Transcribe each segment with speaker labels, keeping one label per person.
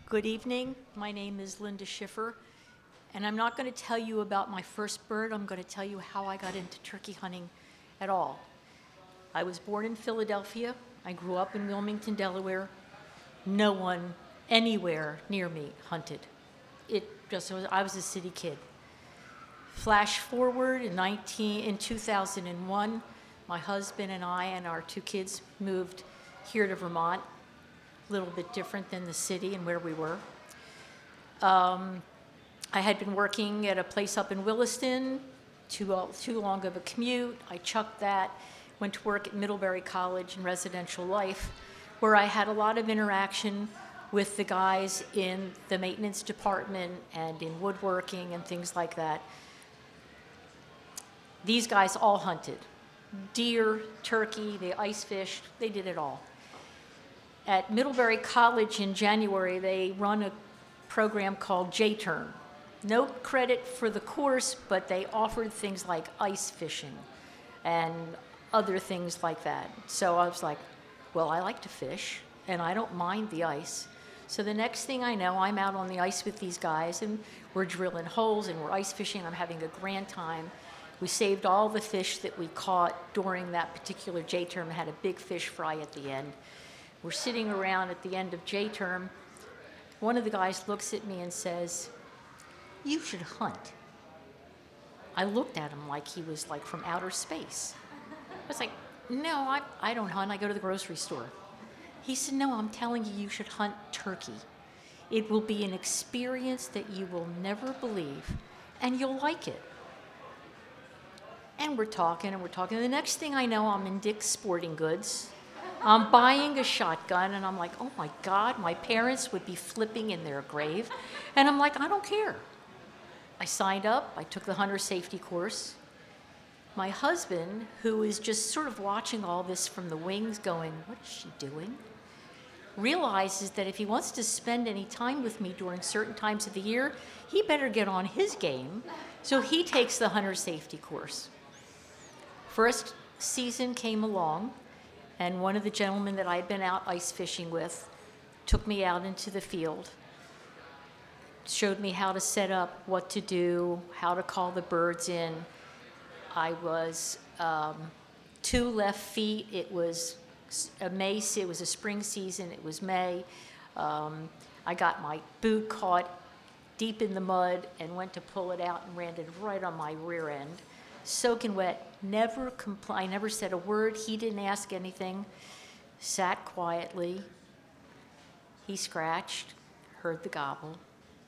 Speaker 1: Good evening. My name is Linda Schiffer, and I'm not going to tell you about my first bird. I'm going to tell you how I got into turkey hunting at all. I was born in Philadelphia. I grew up in Wilmington, Delaware. No one anywhere near me hunted. I was a city kid. Flash forward in 2001, my husband and I and our two kids moved here to Vermont. A little bit different than the city and where we were. I had been working at a place up in Williston, too long of a commute. I chucked that, went to work at Middlebury College in residential life, where I had a lot of interaction with the guys in the maintenance department and in woodworking and things like that. These guys all hunted. Deer, turkey, they ice fished, they did it all. At Middlebury College in January, they run a program called J-Term. No credit for the course, but they offered things like ice fishing and other things like that. So I was like, well, I like to fish, and I don't mind the ice. So the next thing I know, I'm out on the ice with these guys, and we're drilling holes, and we're ice fishing. I'm having a grand time. We saved all the fish that we caught during that particular J-Term, had a big fish fry at the end. We're sitting around at the end of J-Term. One of the guys looks at me and says, "You should hunt." I looked at him like he was like from outer space. I was like, "No, I don't hunt. I go to the grocery store." He said, "No, I'm telling you, you should hunt turkey. It will be an experience that you will never believe, and you'll like it." And we're talking. The next thing I know, I'm in Dick's Sporting Goods. I'm buying a shotgun, and I'm like, oh my God, my parents would be flipping in their grave. And I'm like, I don't care. I signed up. I took the hunter safety course. My husband, who is just sort of watching all this from the wings going, what is she doing? Realizes that if he wants to spend any time with me during certain times of the year, he better get on his game. So he takes the hunter safety course. First season came along, and one of the gentlemen that I had been out ice fishing with took me out into the field, showed me how to set up, what to do, how to call the birds in. I was 2 left feet. It was it was a spring season. It was May. I got my boot caught deep in the mud and went to pull it out and landed right on my rear end. Soaking wet, I never said a word. He didn't ask anything. Sat quietly. He scratched, heard the gobble,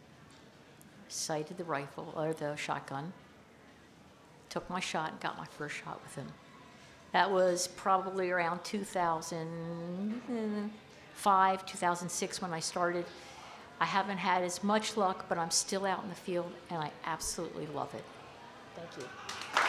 Speaker 1: sighted the rifle or the shotgun, took my shot and got my first shot with him. That was probably around 2005, 2006 when I started. I haven't had as much luck, but I'm still out in the field, and I absolutely love it. Thank you.